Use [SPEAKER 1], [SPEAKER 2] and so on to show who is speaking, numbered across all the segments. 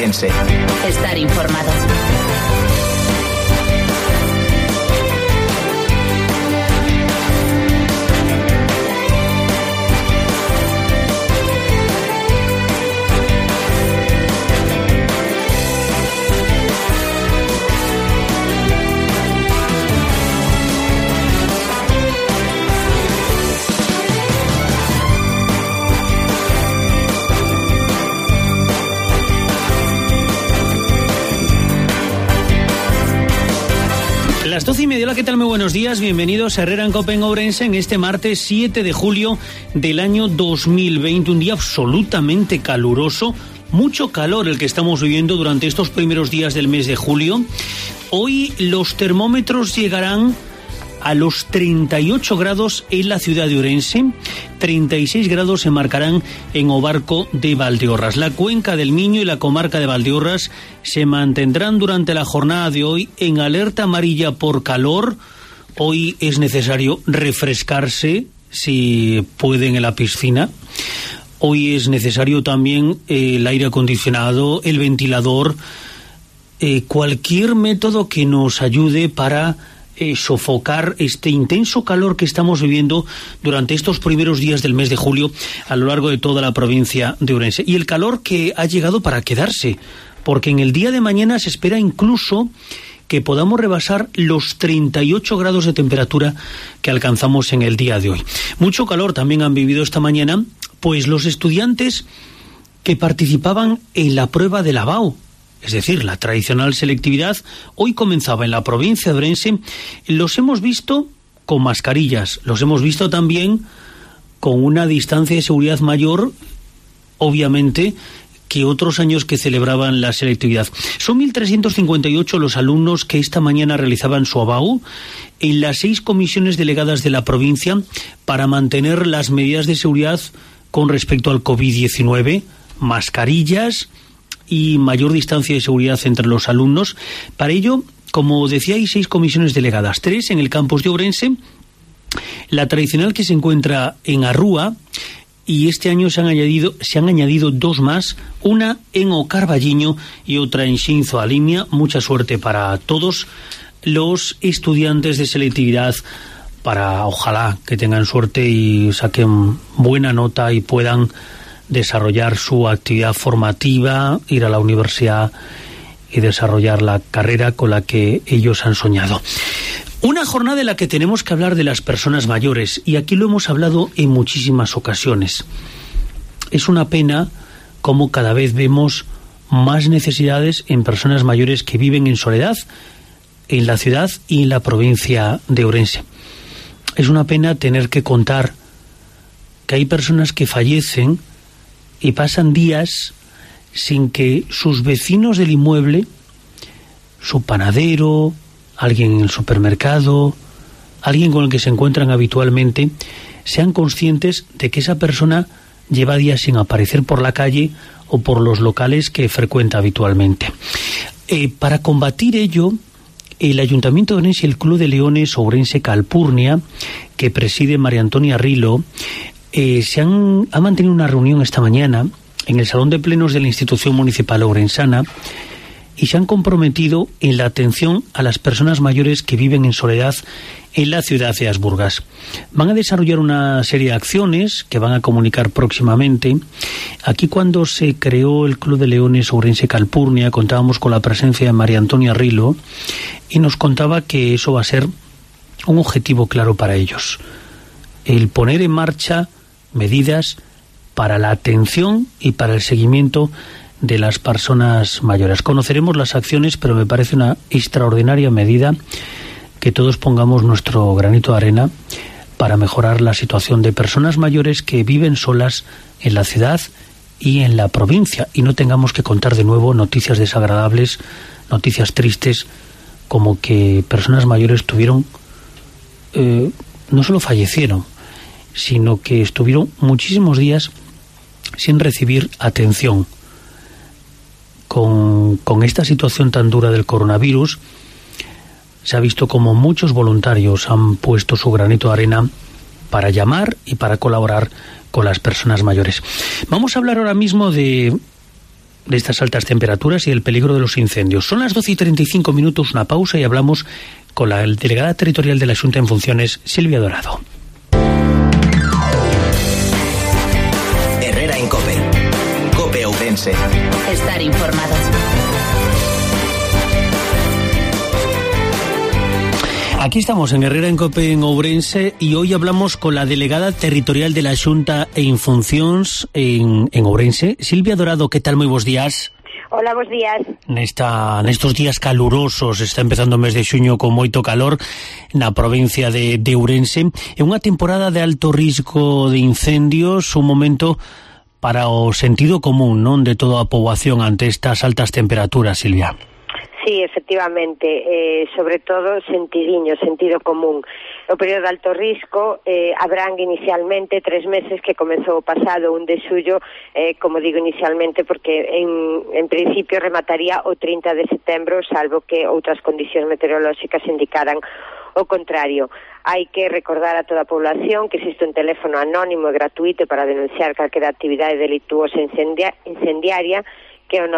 [SPEAKER 1] Ourense.
[SPEAKER 2] Estar informado.
[SPEAKER 3] Las 12:30, hola, ¿qué tal? Muy buenos días, bienvenidos a Herrera en Cope en Ourense en este martes 7 de julio del año 2020, un día absolutamente caluroso, mucho calor el que estamos viviendo durante estos primeros días del mes de julio. Hoy los termómetros llegarán a los 38 grados en la ciudad de Ourense, 36 grados se marcarán en Obarco de Valdeorras. La cuenca del Miño y la comarca de Valdeorras se mantendrán durante la jornada de hoy en alerta amarilla por calor. Hoy es necesario refrescarse, si pueden, en la piscina. Hoy es necesario también el aire acondicionado, el ventilador, cualquier método que nos ayude para sofocar este intenso calor que estamos viviendo durante estos primeros días del mes de julio a lo largo de toda la provincia de Ourense. Y el calor que ha llegado para quedarse, porque en el día de mañana se espera incluso que podamos rebasar los 38 grados de temperatura que alcanzamos en el día de hoy. Mucho calor también han vivido esta mañana, pues los estudiantes que participaban en la prueba de lavao, es decir, la tradicional selectividad, hoy comenzaba en la provincia de Ourense. Los hemos visto con mascarillas, los hemos visto también con una distancia de seguridad mayor, obviamente, que otros años que celebraban la selectividad. Son 1.358 los alumnos que esta mañana realizaban su lavao en las 6 comisiones delegadas de la provincia para mantener las medidas de seguridad con respecto al COVID-19, mascarillas y mayor distancia de seguridad entre los alumnos. Para ello, como decía, hay 6 comisiones delegadas, 3 en el campus de Ourense, la tradicional que se encuentra en Arrúa, y este año se han añadido 2 más, una en O Carballiño y otra en Xinzo Alimia. Mucha suerte para todos los estudiantes de selectividad, para ojalá que tengan suerte y saquen buena nota y puedan desarrollar su actividad formativa, ir a la universidad y desarrollar la carrera con la que ellos han soñado. Una jornada en la que tenemos que hablar de las personas mayores, y aquí lo hemos hablado en muchísimas ocasiones. Es una pena cómo cada vez vemos más necesidades en personas mayores que viven en soledad en la ciudad y en la provincia de Ourense. Es una pena tener que contar que hay personas que fallecen y pasan días sin que sus vecinos del inmueble, su panadero, alguien en el supermercado, alguien con el que se encuentran habitualmente, sean conscientes de que esa persona lleva días sin aparecer por la calle o por los locales que frecuenta habitualmente. Para combatir ello, el Ayuntamiento de Ourense y el Club de Leones Ourense Calpurnia, que preside María Antonia Rilo, ha mantenido una reunión esta mañana en el Salón de Plenos de la Institución Municipal Ourensana y se han comprometido en la atención a las personas mayores que viven en soledad en la ciudad de Asburgas. Van a desarrollar una serie de acciones que van a comunicar próximamente. Aquí, cuando se creó el Club de Leones Ourense Calpurnia, contábamos con la presencia de María Antonia Rilo y nos contaba que eso va a ser un objetivo claro para ellos: el poner en marcha medidas para la atención y para el seguimiento de las personas mayores. Conoceremos las acciones, pero me parece una extraordinaria medida que todos pongamos nuestro granito de arena para mejorar la situación de personas mayores que viven solas en la ciudad y en la provincia, y no tengamos que contar de nuevo noticias desagradables, noticias tristes, como que personas mayores no solo fallecieron, sino que estuvieron muchísimos días sin recibir atención. Con esta situación tan dura del coronavirus, se ha visto como muchos voluntarios han puesto su granito de arena para llamar y para colaborar con las personas mayores. Vamos a hablar ahora mismo de de estas altas temperaturas y el peligro de los incendios. Son las 12:35 minutos, una pausa y hablamos con la delegada territorial de la Xunta en funciones, Silvia Dorado.
[SPEAKER 1] Herrera en COPE. COPE Ourense.
[SPEAKER 2] Estar informado.
[SPEAKER 3] Aquí estamos en Herrera en COPE en Ourense y hoy hablamos con la delegada territorial de la Xunta en funcións en Ourense, Silvia Dorado. ¿Qué tal? Moi bons días.
[SPEAKER 4] Hola, bons días.
[SPEAKER 3] Nestos días calurosos, está empezando o mes de xuño con moito calor na provincia de Ourense. É unha temporada de alto risco de incendios, un momento para o sentido común, non, de toda a poboación ante estas altas temperaturas, Silvia.
[SPEAKER 4] Sí, efectivamente, sobre todo sentido común. O período de alto risco abrangue inicialmente 3 meses que comezou o pasado 1 de xullo, como digo inicialmente, porque en principio remataría o 30 de setembro, salvo que outras condicións meteorolóxicas indicaran o contrario. Hai que recordar a toda a población que existe un teléfono anónimo e gratuito para denunciar calquera actividade delictuosa incendiaria, que é o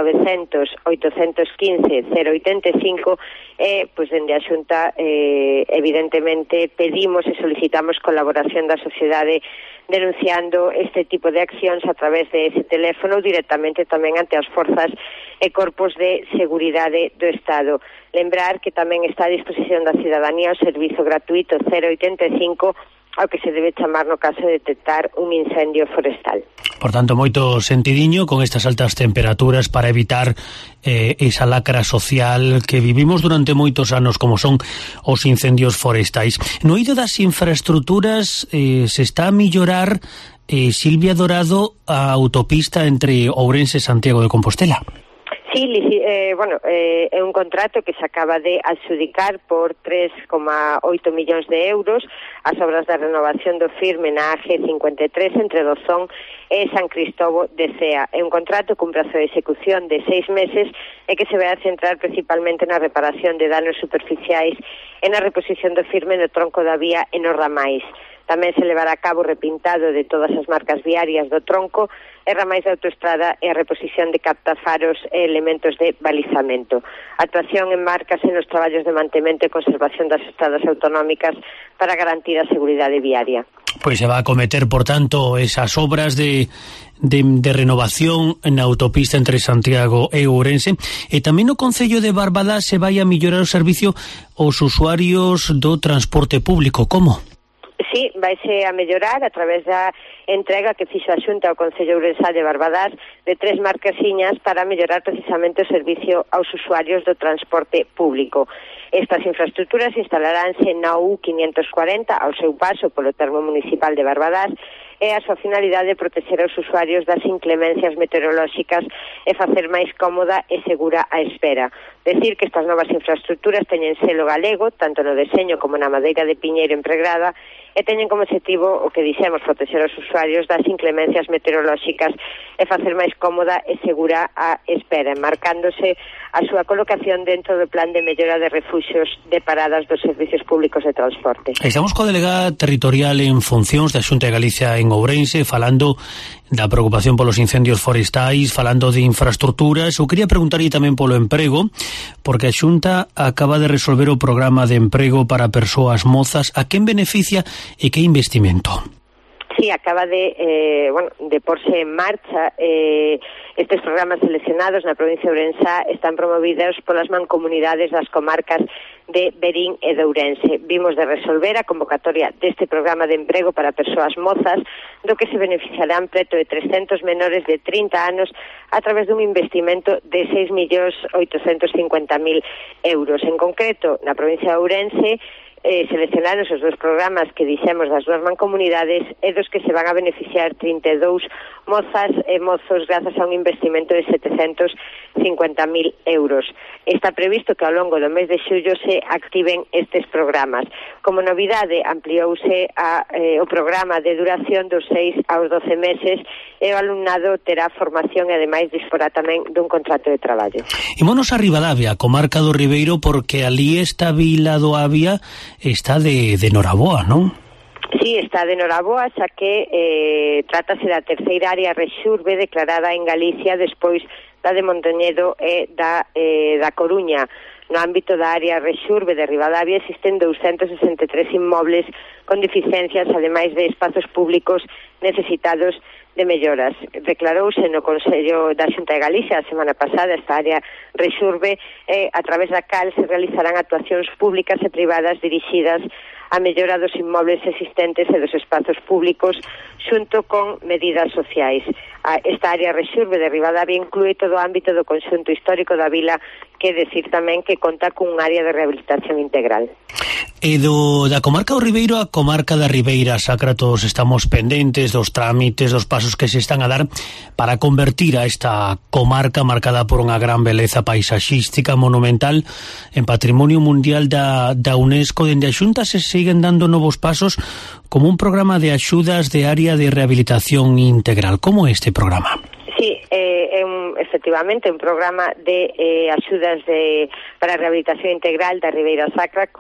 [SPEAKER 4] 900-815-085, pois dende a Xunta evidentemente pedimos e solicitamos colaboración da sociedade denunciando este tipo de accións a través de ese teléfono directamente tamén ante as forzas e corpos de seguridade do Estado. Lembrar que tamén está a disposición da cidadanía o servizo gratuito 085 ao que se debe chamar no caso de detectar un incendio forestal.
[SPEAKER 3] Por tanto, moito sentidiño con estas altas temperaturas para evitar esa lacra social que vivimos durante moitos anos, como son os incendios forestais. No eido das infraestructuras se está a mellorar, Silvia Dorado, a autopista entre Ourense e Santiago de Compostela.
[SPEAKER 4] Sí, é un contrato que se acaba de adxudicar por 3,8 millóns de euros as obras da renovación do firme na AG53 entre Dozón e San Cristóbal de Cea. É un contrato cun prazo de execución de 6 meses e que se vai a centrar principalmente na reparación de danos superficiais e na reposición do firme no tronco da vía e nos ramais. Tamén se levará a cabo o repintado de todas as marcas viarias do tronco e ramais de autoestrada e a reposición de captafaros e elementos de balizamento. A actuación enmárcase nos traballos de mantemento e conservación das estradas autonómicas para garantir a seguridade viaria.
[SPEAKER 3] Pois se va a cometer, por tanto, esas obras de renovación na autopista entre Santiago e Ourense, e tamén no concello de Barbadás se vai a mellorar o servicio aos usuarios do transporte público. Como?
[SPEAKER 4] Sí, vaise a mellorar a través da entrega que fixo a Xunta ao Concello Ourensá de Barbadás de 3 marquesiñas para mellorar precisamente o servicio aos usuarios do transporte público. Estas infraestructuras instalaránse na U540 ao seu paso polo termo municipal de Barbadás e a súa finalidade de proteger aos usuarios das inclemencias meteorolóxicas e facer máis cómoda e segura a espera. Decir que estas novas infraestructuras teñen selo galego, tanto no deseño como na madeira de piñeiro empregrada, e teñen como objetivo o que dixemos, proteger aos usuarios das inclemencias meteorolóxicas e facer máis cómoda e segura a espera, marcándose a súa colocación dentro do plan de mellora de refuxios de paradas dos servicios públicos de transporte.
[SPEAKER 3] Estamos coa delegada territorial en funcións da Xunta de Galicia en Ourense, falando da preocupación polos incendios forestais, falando de infraestructuras. Eu quería preguntarlle tamén polo emprego, porque a Xunta acaba de resolver o programa de emprego para persoas mozas. A quen beneficia e que investimento?
[SPEAKER 4] Sí, acaba de porse en marcha. Estes programas seleccionados na provincia de Ourense están promovidos polas mancomunidades das comarcas de Verín e de Ourense. Vimos de resolver a convocatoria deste programa de emprego para persoas mozas, do que se beneficiarán preto de 300 menores de 30 anos a través dun investimento de 6.850.000 euros. En concreto, na provincia de Ourense, seleccionaron os 2 programas que dixemos das 2 mancomunidades e dos que se van a beneficiar 32 mozas e mozos grazas a un investimento de 750.000 euros. Está previsto que ao longo do mes de xullo se activen estes programas. Como novidade, ampliouse o programa de duración dos 6 aos 12 meses e o alumnado terá formación e ademais disporá tamén dun contrato de traballo.
[SPEAKER 3] Ímonos a Ribadavia, comarca do Ribeiro, porque ali esta vila do Avia está de Noraboa, non?
[SPEAKER 4] Sí, está de Noraboa, xa que trátase da terceira área rexurbe declarada en Galicia despois da de Mondoñedo e da Coruña. No ámbito da área Rexurbe de Ribadavia existen 263 inmobles con deficiencias, ademais de espazos públicos necesitados de melloras. Declarouse no Consello da Xunta de Galicia a semana pasada esta área Rexurbe, a través da cal se realizarán actuacións públicas e privadas dirixidas a mellora dos inmobles existentes e dos espazos públicos xunto con medidas sociais. Esta área Rexurbe de Ribadavia inclúe todo o ámbito do conxunto histórico da vila, que decir tamén que conta cun área de rehabilitación integral.
[SPEAKER 3] E da comarca do Ribeiro a comarca da Ribeira Sacra, todos estamos pendentes dos trámites, dos pasos que se están a dar para convertir a esta comarca marcada por unha gran beleza paisaxística monumental en Patrimonio Mundial da UNESCO. Dende a Xunta se siguen dando novos pasos como un programa de axudas de área de rehabilitación integral. Como é este programa?
[SPEAKER 4] Sí, efectivamente un programa de axudas para a rehabilitación integral da Ribeira Sacra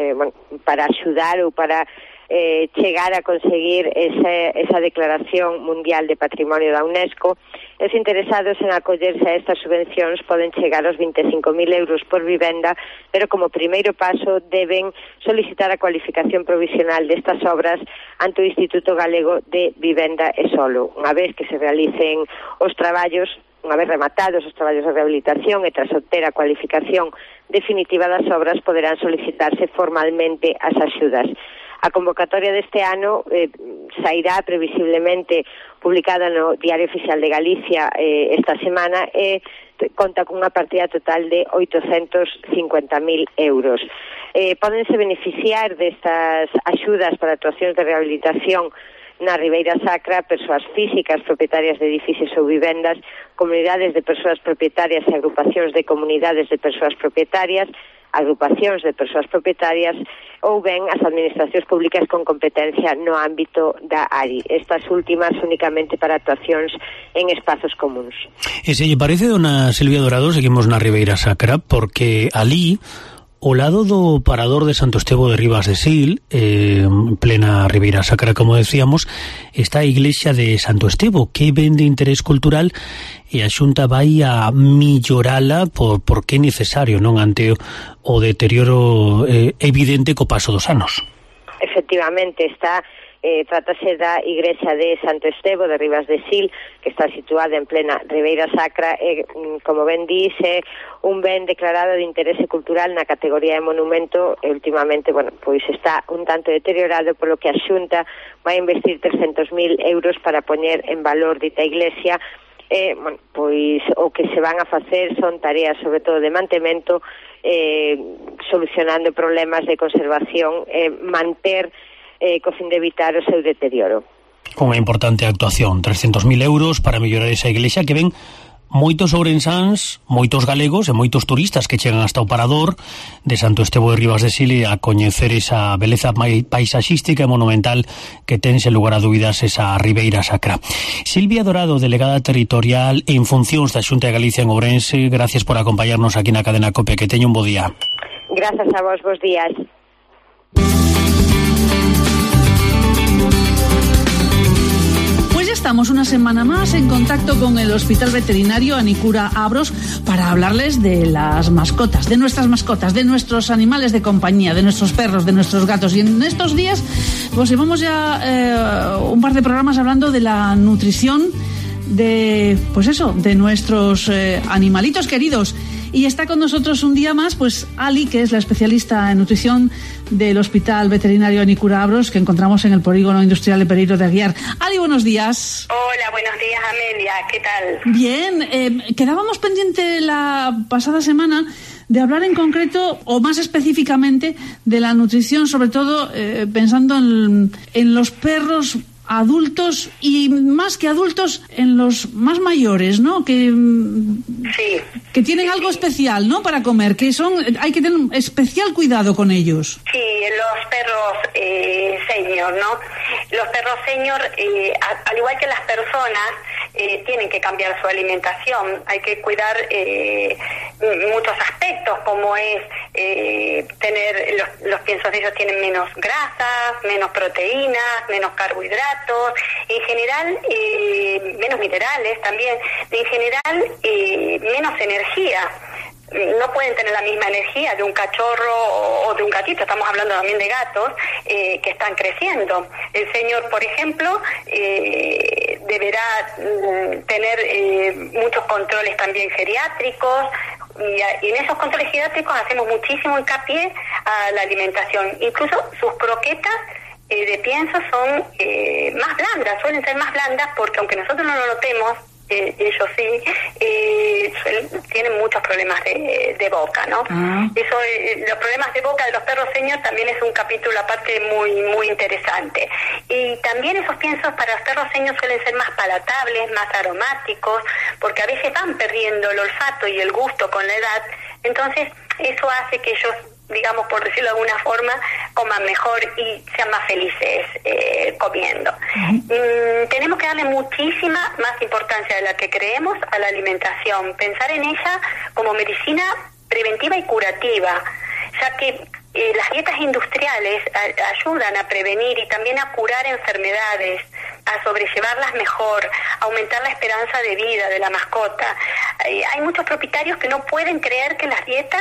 [SPEAKER 4] para axudar ou para chegar a conseguir esa declaración mundial de patrimonio da UNESCO. Os interesados en acollerse a estas subvencións poden chegar aos 25.000 euros por vivenda, pero como primeiro paso deben solicitar a cualificación provisional destas obras ante o Instituto Galego de Vivenda e Solo. Unha vez que se realicen os traballos, unha vez rematados os traballos de rehabilitación e tras obter a cualificación definitiva das obras, poderán solicitarse formalmente as axudas. A convocatoria deste ano sairá previsiblemente publicada no Diario Oficial de Galicia esta semana e conta con unha partida total de 850.000 euros. Pódense beneficiar destas axudas para actuacións de rehabilitación na Ribeira Sacra persoas físicas propietarias de edificios ou vivendas, comunidades de persoas propietarias e agrupacións de comunidades de persoas propietarias, agrupacións de persoas propietarias ou ben as administracións públicas con competencia no ámbito da ARI. Estas últimas únicamente para actuacións en espazos comuns.
[SPEAKER 3] E se lle parece, dona Silvia Dorado, seguimos na Ribeira Sacra, porque alí, ao lado do parador de Santo Estevo de Ribas de Sil, en plena Ribeira Sacra, como decíamos, está a iglesia de Santo Estevo, que ven de interés cultural, e a Xunta vai a millorala porque é necesario, non, ante o deterioro evidente co paso dos anos.
[SPEAKER 4] Efectivamente, trátase da igrexa de Santo Estevo de Ribas de Sil, que está situada en plena Ribeira Sacra e, como ben dice, un ben declarado de interese cultural na categoría de monumento e últimamente, pois está un tanto deteriorado, polo que a Xunta vai investir 300.000 euros para poñer en valor dita iglesia. Pois o que se van a facer son tareas sobre todo de mantemento, solucionando problemas de conservación, manter co fin de evitar o seu deterioro.
[SPEAKER 3] Unha importante actuación, 300.000 euros para mellorar esa iglesia que ven moitos ourensáns, moitos galegos e moitos turistas que chegan hasta o parador de Santo Estevo de Ribas de Sil a coñecer esa beleza paisaxística e monumental que ten, sen lugar a dúbidas, esa Ribeira Sacra. Silvia Dorado, delegada territorial en funcións da Xunta de Galicia en Ourense, gracias por acompañarnos aquí na cadena COPE, que teña un bo día.
[SPEAKER 4] Grazas a vos, bos días.
[SPEAKER 2] Estamos una semana más en contacto con el Hospital Veterinario Anicura Abros para hablarles de las mascotas, de nuestras mascotas, de nuestros animales de compañía, de nuestros perros, de nuestros gatos. Y en estos días pues llevamos ya un par de programas hablando de la nutrición de nuestros animalitos queridos. Y está con nosotros un día más, pues Ali, que es la especialista en nutrición del Hospital Veterinario Anicura Abros, que encontramos en el Polígono Industrial de Pereiro de Aguiar. Ali, buenos días.
[SPEAKER 5] Hola, buenos días, Amelia. ¿Qué tal?
[SPEAKER 2] Bien, quedábamos pendiente la pasada semana de hablar en concreto, o más específicamente, de la nutrición, sobre todo pensando en los perros adultos y más que adultos en los más mayores, ¿no? Que tienen algo especial, ¿no? Para comer, hay que tener especial cuidado con ellos.
[SPEAKER 5] Sí, los perros senior, ¿no? Los perros senior, al igual que las personas, tienen que cambiar su alimentación. Hay que cuidar muchos aspectos, como es los piensos de ellos tienen menos grasas, menos proteínas, menos carbohidratos, en general menos minerales también, en general menos energía. No pueden tener la misma energía de un cachorro o de un gatito, estamos hablando también de gatos que están creciendo. El señor, por ejemplo, deberá tener muchos controles también geriátricos, y en esos controles geriátricos hacemos muchísimo hincapié a la alimentación. Incluso sus croquetas de pienso son más blandas, suelen ser más blandas, porque aunque nosotros no lo notemos, ellos sí tienen muchos problemas de boca, ¿no? Eso, los problemas de boca de los perros señor también es un capítulo aparte muy muy interesante. Y también esos piensos para los perros señor suelen ser más palatables, más aromáticos, porque a veces van perdiendo el olfato y el gusto con la edad. Entonces eso hace que ellos, digamos, por decirlo de alguna forma, coman mejor y sean más felices comiendo. Tenemos que darle muchísima más importancia de la que creemos a la alimentación, pensar en ella como medicina preventiva y curativa, ya que las dietas industriales ayudan a prevenir y también a curar enfermedades, a sobrellevarlas mejor, a aumentar la esperanza de vida de la mascota. Hay muchos propietarios que no pueden creer que las dietas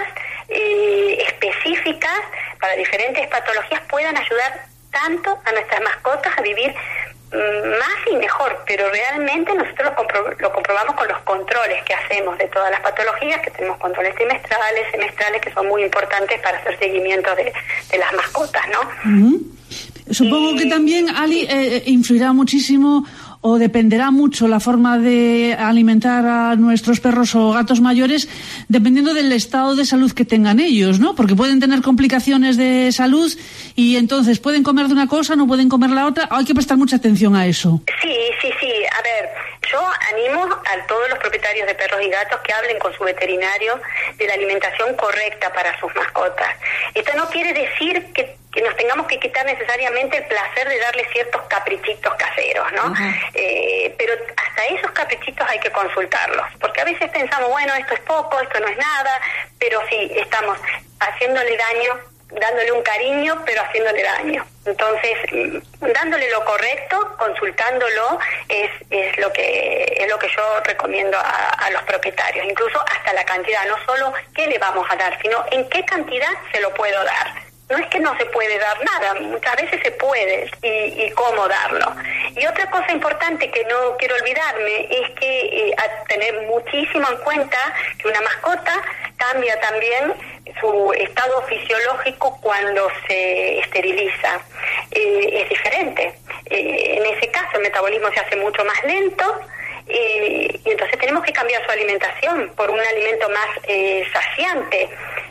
[SPEAKER 5] específicas para diferentes patologías puedan ayudar tanto a nuestras mascotas a vivir más y mejor, pero realmente nosotros lo comprobamos con los controles que hacemos de todas las patologías, que tenemos controles trimestrales, semestrales, que son muy importantes para hacer seguimiento de las mascotas, ¿no?
[SPEAKER 2] Supongo que también, Ali, influirá muchísimo o dependerá mucho la forma de alimentar a nuestros perros o gatos mayores dependiendo del estado de salud que tengan ellos, ¿no? Porque pueden tener complicaciones de salud y entonces pueden comer de una cosa, no pueden comer la otra. Hay que prestar mucha atención a eso.
[SPEAKER 5] Sí. A ver, yo animo a todos los propietarios de perros y gatos que hablen con su veterinario de la alimentación correcta para sus mascotas. Esto no quiere decir que nos tengamos que quitar necesariamente el placer de darle ciertos caprichitos caseros, ¿no? Pero hasta esos caprichitos hay que consultarlos, porque a veces pensamos, bueno, esto es poco, esto no es nada, pero sí, estamos haciéndole daño, dándole un cariño, pero haciéndole daño. Entonces, dándole lo correcto, consultándolo, es lo que yo recomiendo a los propietarios, incluso hasta la cantidad, no solo qué le vamos a dar, sino en qué cantidad se lo puedo dar. No es que no se puede dar nada, muchas veces se puede, y cómo darlo. Y otra cosa importante que no quiero olvidarme es que a tener muchísimo en cuenta que una mascota cambia también su estado fisiológico cuando se esteriliza. Es diferente. En ese caso el metabolismo se hace mucho más lento, y entonces tenemos que cambiar su alimentación por un alimento más saciante,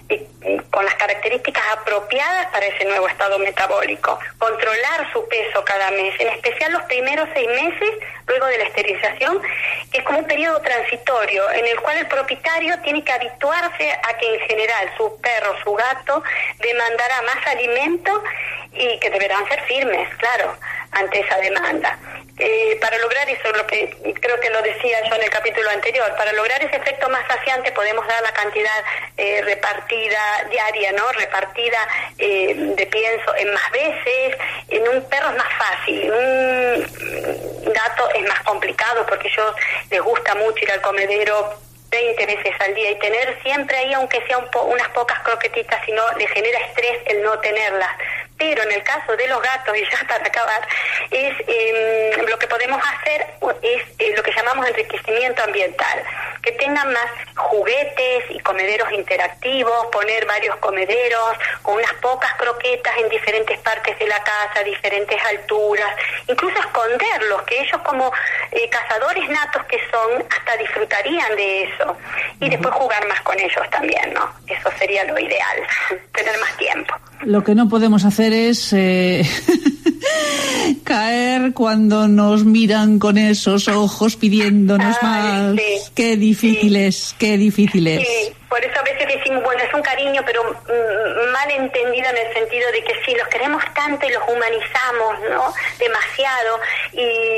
[SPEAKER 5] con las características apropiadas para ese nuevo estado metabólico. Controlar su peso cada mes, en especial los primeros 6 meses luego de la esterilización, que es como un periodo transitorio en el cual el propietario tiene que habituarse a que en general su perro, su gato, demandará más alimento y que deberán ser firmes, claro, ante esa demanda. Para lograr eso, lo que creo que lo decía yo en el capítulo anterior, para lograr ese efecto más saciante podemos dar la cantidad repartida diaria, ¿no? Repartida de pienso en más veces. En un perro es más fácil, en un gato es más complicado porque ellos les gusta mucho ir al comedero 20 veces al día y tener siempre ahí, aunque sea unas pocas croquetitas, si no, le genera estrés el no tenerlas. Pero en el caso de los gatos, y ya para acabar, lo que podemos hacer es lo que llamamos enriquecimiento ambiental, que tengan más juguetes y comederos interactivos, poner varios comederos con unas pocas croquetas en diferentes partes de la casa, diferentes alturas, incluso esconderlos, que ellos como cazadores natos que son, hasta disfrutarían de eso, y después jugar más con ellos también, ¿no? Eso sería lo ideal, tener más tiempo.
[SPEAKER 2] Lo que no podemos hacer es caer cuando nos miran con esos ojos pidiéndonos más.
[SPEAKER 5] Sí,
[SPEAKER 2] qué difícil es, qué difícil es.
[SPEAKER 5] Sí, por eso a veces decimos, bueno, es un cariño, pero mal entendido en el sentido de que sí, los queremos tanto y los humanizamos, ¿no? Demasiado,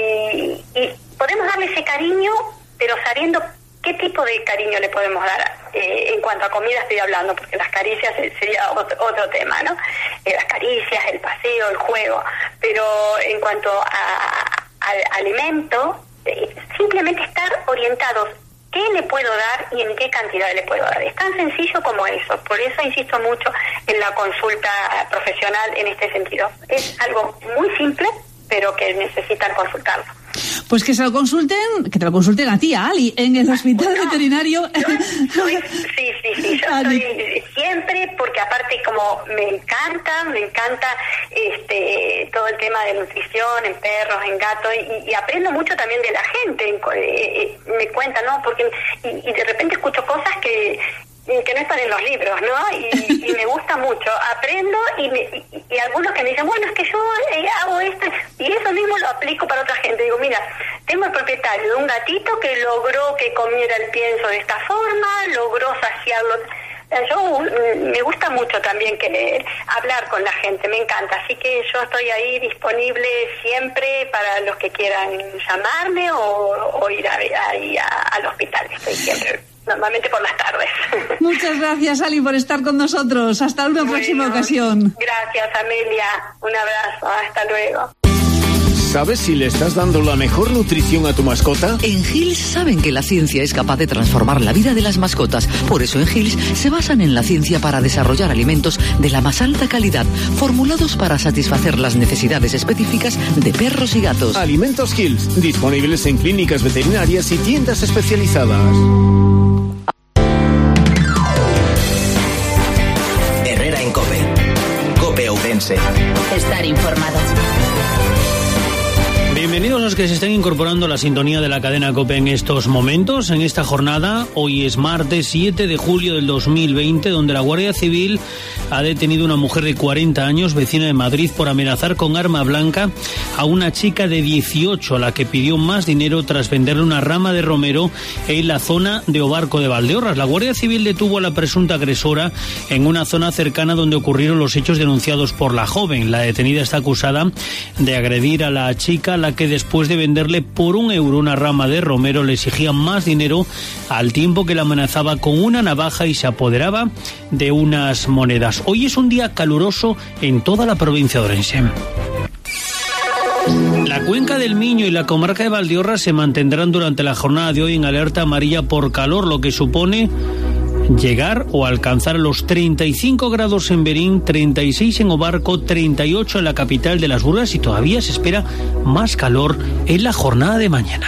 [SPEAKER 5] y podemos darle ese cariño, pero sabiendo qué tipo de cariño le podemos dar en cuanto a comida estoy hablando, porque las caricias sería otro tema, ¿no? Las caricias, el paseo, el juego, pero en cuanto al alimento, simplemente estar orientados. ¿Qué le puedo dar y en qué cantidad le puedo dar? Es tan sencillo como eso. Por eso insisto mucho en la consulta profesional en este sentido. Es algo muy simple, pero que necesitan consultarlo.
[SPEAKER 2] Pues que te lo consulten a ti, a Ali, en el hospital veterinario.
[SPEAKER 5] Sí, yo estoy siempre, porque aparte como me encanta todo el tema de nutrición en perros, en gatos, y aprendo mucho también de la gente, me cuentan, ¿no? Porque y de repente escucho cosas que no están en los libros, ¿no? Y me gusta mucho. Aprendo y algunos que me dicen, bueno, es que yo hago esto, y eso mismo lo aplico para otra gente. Digo, mira, tengo el propietario de un gatito que logró que comiera el pienso de esta forma, logró saciarlo. Yo me gusta mucho también hablar con la gente, me encanta, así que yo estoy ahí disponible siempre para los que quieran llamarme o ir ahí al hospital. Estoy siempre, normalmente por las tardes.
[SPEAKER 2] Muchas gracias, Ali, por estar con nosotros. Hasta una próxima ocasión.
[SPEAKER 5] Gracias, Amelia. Un abrazo. Hasta luego.
[SPEAKER 6] ¿Sabes si le estás dando la mejor nutrición a tu mascota?
[SPEAKER 7] En Hills saben que la ciencia es capaz de transformar la vida de las mascotas. Por eso en Hills se basan en la ciencia para desarrollar alimentos de la más alta calidad, formulados para satisfacer las necesidades específicas de perros y gatos.
[SPEAKER 6] Alimentos Hills, disponibles en clínicas veterinarias y tiendas especializadas.
[SPEAKER 1] Herrera en COPE. COPE Ourense.
[SPEAKER 8] Estar informado.
[SPEAKER 3] Bienvenidos los que se están incorporando a la sintonía de la cadena COPE en estos momentos, en esta jornada. Hoy es martes 7 de julio del 2020, donde la Guardia Civil ha detenido a una mujer de 40 años, vecina de Madrid, por amenazar con arma blanca a una chica de 18, a la que pidió más dinero tras venderle una rama de romero en la zona de Obarco de Valdeorras. La Guardia Civil detuvo a la presunta agresora en una zona cercana donde ocurrieron los hechos denunciados por la joven. La detenida está acusada de agredir a la chica, la que después de venderle por €1 una rama de romero le exigía más dinero, al tiempo que la amenazaba con una navaja y se apoderaba de unas monedas. Hoy es un día caluroso en toda la provincia de Ourense. La cuenca del Miño y la comarca de Valdeorras se mantendrán durante la jornada de hoy en alerta amarilla por calor, lo que supone llegar o alcanzar los 35 grados en Berín, 36 en Obarco, 38 en la capital de las Burgas, y todavía se espera más calor en la jornada de mañana.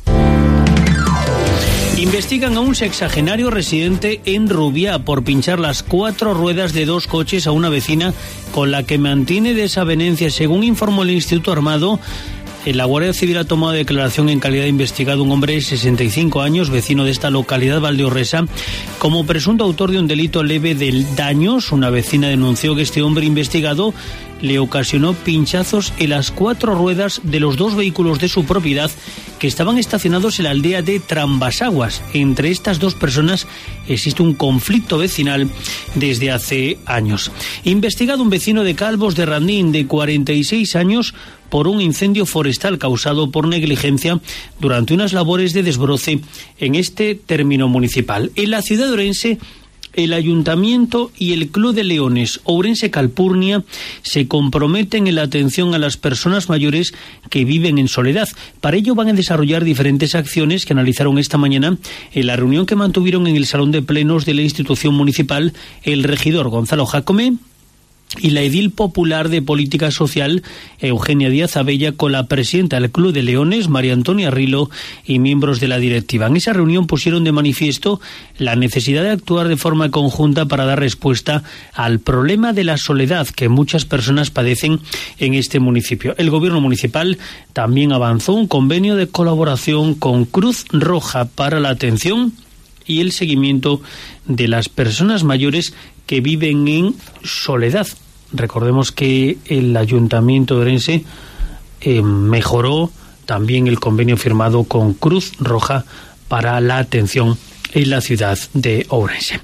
[SPEAKER 3] Investigan a un sexagenario residente en Rubiá por pinchar las 4 ruedas de 2 coches a una vecina con la que mantiene desavenencia. Según informó el Instituto Armado, la Guardia Civil ha tomado declaración en calidad de investigado un hombre de 65 años, vecino de esta localidad valdeorresa, como presunto autor de un delito leve de daños. Una vecina denunció que este hombre investigado le ocasionó pinchazos en las 4 ruedas de los 2 vehículos de su propiedad que estaban estacionados en la aldea de Trambasaguas. Entre estas 2 personas existe un conflicto vecinal desde hace años. Investigado un vecino de Calvos de Randín de 46 años por un incendio forestal causado por negligencia durante unas labores de desbroce en este término municipal. En la ciudad de Ourense, el Ayuntamiento y el Club de Leones Ourense Calpurnia se comprometen en la atención a las personas mayores que viven en soledad. Para ello van a desarrollar diferentes acciones que analizaron esta mañana en la reunión que mantuvieron en el Salón de Plenos de la institución municipal el regidor Gonzalo Jacome y la edil popular de Política Social, Eugenia Díaz Abella, con la presidenta del Club de Leones, María Antonia Rilo, y miembros de la directiva. En esa reunión pusieron de manifiesto la necesidad de actuar de forma conjunta para dar respuesta al problema de la soledad que muchas personas padecen en este municipio. El gobierno municipal también avanzó un convenio de colaboración con Cruz Roja para la atención y el seguimiento de las personas mayores que viven en soledad. Recordemos que el Ayuntamiento de Ourense mejoró también el convenio firmado con Cruz Roja para la atención en la ciudad de Ourense.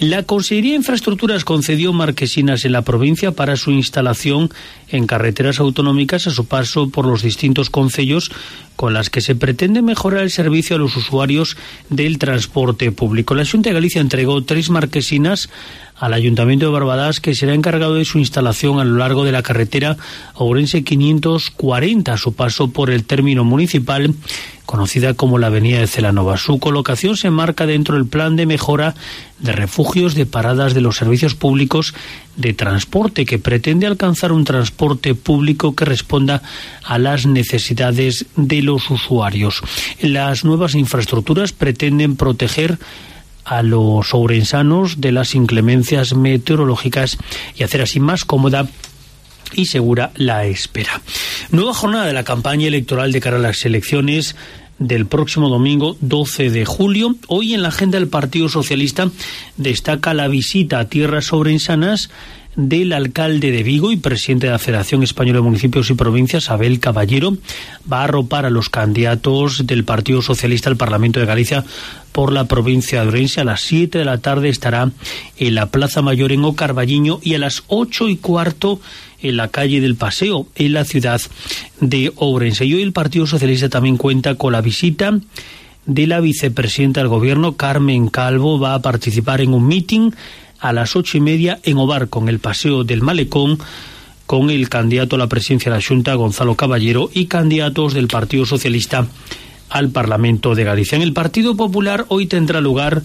[SPEAKER 3] La Consejería de Infraestructuras concedió marquesinas en la provincia para su instalación en carreteras autonómicas a su paso por los distintos concellos, con las que se pretende mejorar el servicio a los usuarios del transporte público. La Xunta de Galicia entregó 3 marquesinas al Ayuntamiento de Barbadas, que será encargado de su instalación a lo largo de la carretera Ourense 540, a su paso por el término municipal, conocida como la Avenida de Celanova. Su colocación se enmarca dentro del plan de mejora de refugios de paradas de los servicios públicos de transporte, que pretende alcanzar un transporte público que responda a las necesidades de los usuarios. Las nuevas infraestructuras pretenden proteger a los ourensanos de las inclemencias meteorológicas y hacer así más cómoda y segura la espera. Nueva jornada de la campaña electoral de cara a las elecciones del próximo domingo 12 de julio. Hoy en la agenda del Partido Socialista destaca la visita a tierras ourensanas del alcalde de Vigo y presidente de la Federación Española de Municipios y Provincias, Abel Caballero. Va a arropar a los candidatos del Partido Socialista al Parlamento de Galicia por la provincia de Ourense. A las 7 de la tarde estará en la Plaza Mayor en O Carballiño y a las 8:15 en la calle del Paseo, en la ciudad de Ourense. Y hoy el Partido Socialista también cuenta con la visita de la vicepresidenta del Gobierno, Carmen Calvo. Va a participar en un mitin a las 8:30 en Ovar, con el Paseo del Malecón, con el candidato a la presidencia de la Xunta, Gonzalo Caballero, y candidatos del Partido Socialista al Parlamento de Galicia. En el Partido Popular hoy tendrá lugar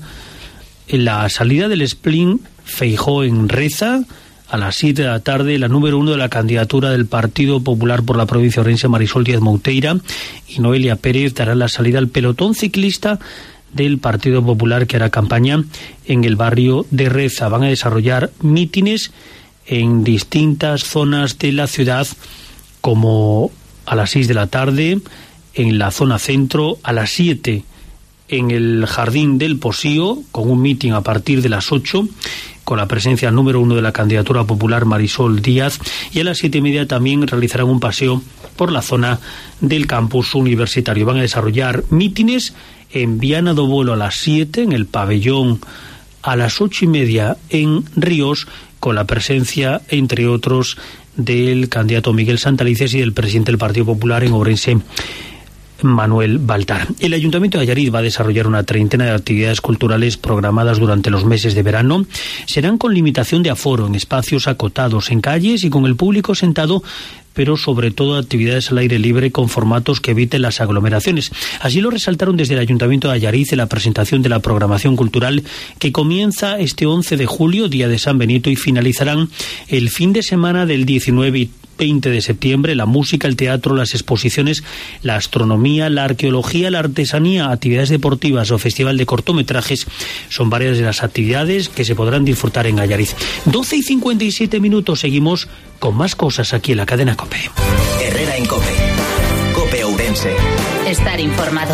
[SPEAKER 3] la salida del sprint Feijóo en Reza. A las 7 de la tarde, la número 1 de la candidatura del Partido Popular por la provincia de Ourense, Marisol Díaz Mouteira, y Noelia Pérez darán la salida al pelotón ciclista del Partido Popular, que hará campaña en el barrio de Reza. Van a desarrollar mítines en distintas zonas de la ciudad, como a las 6 de la tarde en la zona centro, a las 7 en el Jardín del Posío, con un mitin a partir de las 8, con la presencia número 1 de la candidatura popular, Marisol Díaz, y a las 7:30 también realizarán un paseo por la zona del campus universitario. Van a desarrollar mítines en Viana do Bolo a las 7, en el pabellón a las 8:30 en Ríos, con la presencia, entre otros, del candidato Miguel Santalices y del presidente del Partido Popular en Ourense, Manuel Baltar. El Ayuntamiento de Allariz va a desarrollar una treintena de actividades culturales programadas durante los meses de verano. Serán con limitación de aforo, en espacios acotados, en calles y con el público sentado, pero sobre todo actividades al aire libre con formatos que eviten las aglomeraciones. Así lo resaltaron desde el Ayuntamiento de Allariz en la presentación de la programación cultural, que comienza este 11 de julio, día de San Benito, y finalizarán el fin de semana del 19 y 20 de septiembre. La música, el teatro, las exposiciones, la astronomía, la arqueología, la artesanía, actividades deportivas o festival de cortometrajes son varias de las actividades que se podrán disfrutar en Allariz. 12:57 minutos, seguimos con más cosas aquí en la cadena COPE.
[SPEAKER 1] Herrera en COPE. COPE Ourense.
[SPEAKER 8] Estar informado.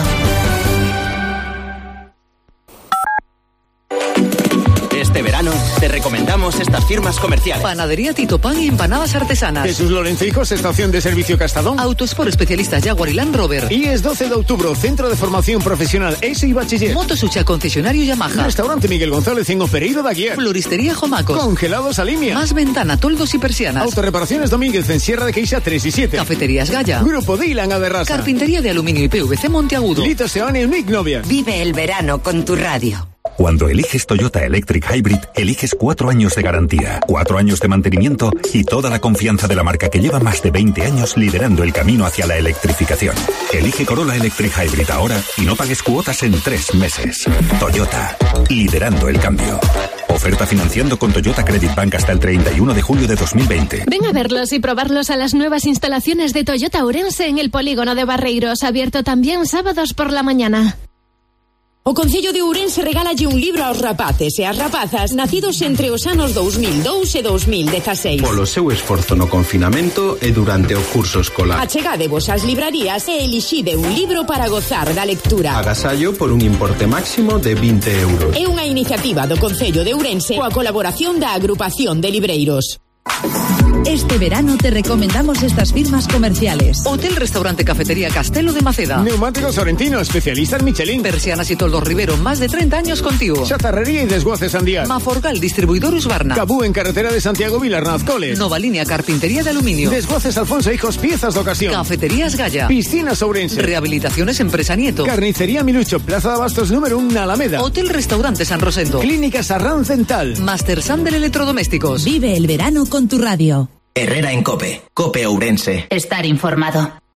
[SPEAKER 1] Este verano te recomendamos estas firmas comerciales:
[SPEAKER 7] Panadería Tito Pan y empanadas artesanas.
[SPEAKER 6] Jesús Lorenzo Hijos, Estación de Servicio Castadón.
[SPEAKER 7] Autosport, especialistas Jaguar y Land Rover.
[SPEAKER 6] IES 12 de octubre, Centro de Formación Profesional ESO y Bachiller.
[SPEAKER 7] Motosucha, concesionario Yamaha.
[SPEAKER 6] Restaurante Miguel González en Opereiro de Aguiar.
[SPEAKER 7] Floristería Jomacos.
[SPEAKER 6] Congelados Alimia.
[SPEAKER 7] Más ventana, toldos y persianas.
[SPEAKER 6] Autorreparaciones Domínguez en Sierra de Queixa 3 y 7.
[SPEAKER 7] Cafeterías Gaya.
[SPEAKER 6] Grupo Dylan Aderrasa.
[SPEAKER 7] Carpintería de aluminio y PVC Monteagudo.
[SPEAKER 6] Lito Seoane y Nick Novia.
[SPEAKER 8] Vive el verano con tu radio.
[SPEAKER 9] Cuando eliges Toyota Electric Hybrid, eliges 4 años de garantía, 4 años de mantenimiento y toda la confianza de la marca que lleva más de 20 años liderando el camino hacia la electrificación. Elige Corolla Electric Hybrid ahora y no pagues cuotas en 3 meses. Toyota, liderando el cambio. Oferta financiando con Toyota Credit Bank hasta el 31 de julio de 2020.
[SPEAKER 10] Ven a verlos y probarlos a las nuevas instalaciones de Toyota Ourense en el polígono de Barreiros, abierto también sábados por la mañana.
[SPEAKER 11] O Concello de Ourense regalalle un libro aos rapaces e as rapazas nacidos entre os anos 2002 e 2016.
[SPEAKER 12] Polo seu esforzo no confinamento e durante o curso escolar.
[SPEAKER 11] Achegadevos ás librarías e elixide un libro para gozar da lectura.
[SPEAKER 12] Agasallo por un importe máximo de 20 euros.
[SPEAKER 11] É unha iniciativa do Concello de Ourense coa colaboración da Agrupación de Libreiros.
[SPEAKER 13] Este verano te recomendamos estas firmas comerciales.
[SPEAKER 7] Hotel Restaurante Cafetería Castelo de Maceda.
[SPEAKER 6] Neumáticos Sorrentino, especialista en Michelin.
[SPEAKER 7] Persianas y Toldos Rivero, más de 30 años contigo.
[SPEAKER 6] Chatarrería y desguaces Sandial.
[SPEAKER 7] Maforgal, distribuidor Husqvarna.
[SPEAKER 6] Cabú en carretera de Santiago Vilarnaz, Coles.
[SPEAKER 7] Nova Línea, carpintería de aluminio.
[SPEAKER 6] Desguaces Alfonso Hijos, piezas de ocasión.
[SPEAKER 7] Cafeterías Gaya.
[SPEAKER 6] Piscinas Ourense.
[SPEAKER 7] Rehabilitaciones Empresa Nieto.
[SPEAKER 6] Carnicería Milucho, Plaza de Abastos número 1, Alameda.
[SPEAKER 7] Hotel Restaurante San Rosendo.
[SPEAKER 6] Clínica Sarran Central.
[SPEAKER 7] Master Sandel Electrodomésticos.
[SPEAKER 13] Vive el verano con tu radio.
[SPEAKER 1] Herrera en COPE. COPE Ourense.
[SPEAKER 8] Estar informado.